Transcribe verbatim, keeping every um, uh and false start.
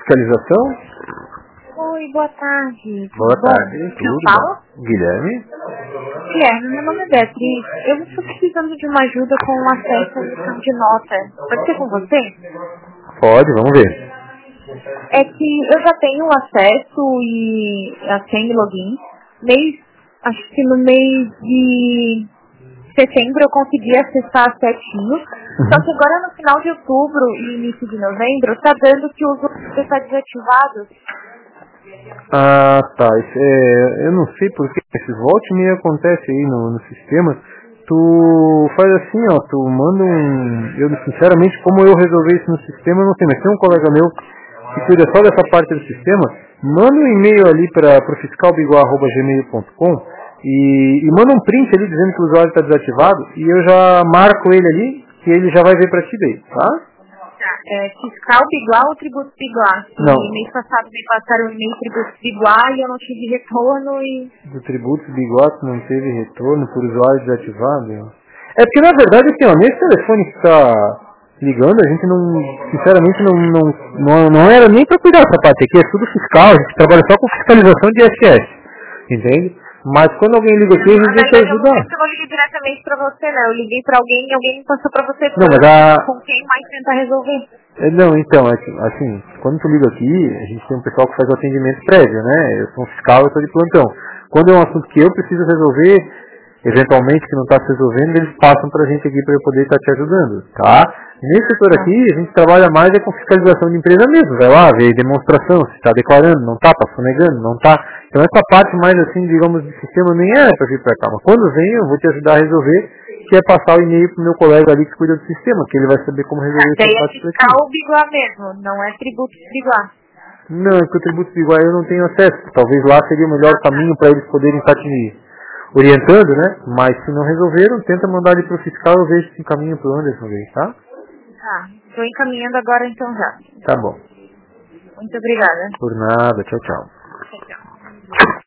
fiscalização? Oi, boa tarde. Boa Tudo tarde, bom? tudo Quem fala? bom? Guilherme? Guilherme, meu nome é Beatriz. Eu estou precisando de uma ajuda com o acesso à emissão de nota. Pode ser com você? Pode, vamos ver. É que eu já tenho acesso e a senha e login. Mês, acho que no mês de setembro eu consegui acessar certinho. Uhum. Só que agora no final de outubro e início de novembro está dando que o usuário está desativado. Ah, tá. Isso é, eu não sei porque esse volte e meia acontece aí no, no sistema. Tu faz assim, ó, tu manda um... Eu, sinceramente, como eu resolver isso no sistema, eu não sei, mas tem um colega meu que cuida só dessa parte do sistema. Manda um e-mail ali para o fiscalbiguá arroba gmail ponto com e, e manda um print ali dizendo que o usuário está desativado e eu já marco ele ali, que ele já vai ver para ti daí, tá? É, fiscal Biguá ou tributo Biguá? Não. E mês passado me passaram um e-mail tributo Biguá e eu não tive retorno e... Do tributo Biguato não teve retorno por usuário desativado? É porque na verdade assim, ó, nesse telefone que está ligando, a gente não, sinceramente não, não, não, não era nem para cuidar dessa parte aqui, é tudo fiscal, a gente trabalha só com fiscalização de I S S, entende? Mas quando alguém liga aqui, a gente Mas deixa eu não ajudar. sei se eu não liguei diretamente pra você, né? Eu liguei pra alguém e alguém me passou pra você. Não, mas a... Com quem mais tentar resolver? É, não, então, é que, assim, quando tu liga aqui, a gente tem um pessoal que faz o atendimento prévio, né? Eu sou um fiscal, eu sou de plantão. Quando é um assunto que eu preciso resolver, eventualmente que não está se resolvendo, eles passam pra gente aqui para eu poder estar te ajudando, tá? Nesse setor aqui, a gente trabalha mais é com fiscalização de empresa mesmo. Vai lá, ver demonstração, se está declarando, não está, está sonegando, não está. Então essa parte mais assim, digamos, de sistema nem é para vir para cá. Mas quando vem, eu vou te ajudar a resolver, que é passar o e-mail pro meu colega ali que cuida do sistema, que ele vai saber como resolver essa Daí é parte pra ti. fiscal Biguá mesmo, não é tributo Biguá. Não, é que o tributo de igual eu não tenho acesso. Talvez lá seria o melhor caminho para eles poderem estar te orientando, né? Mas se não resolveram, tenta mandar ele pro fiscal, eu vejo se encaminha pro Anderson, ver, tá? Tá, tô encaminhando agora então já. Tá bom. Muito obrigada. Por nada, tchau, tchau. Tchau, tchau.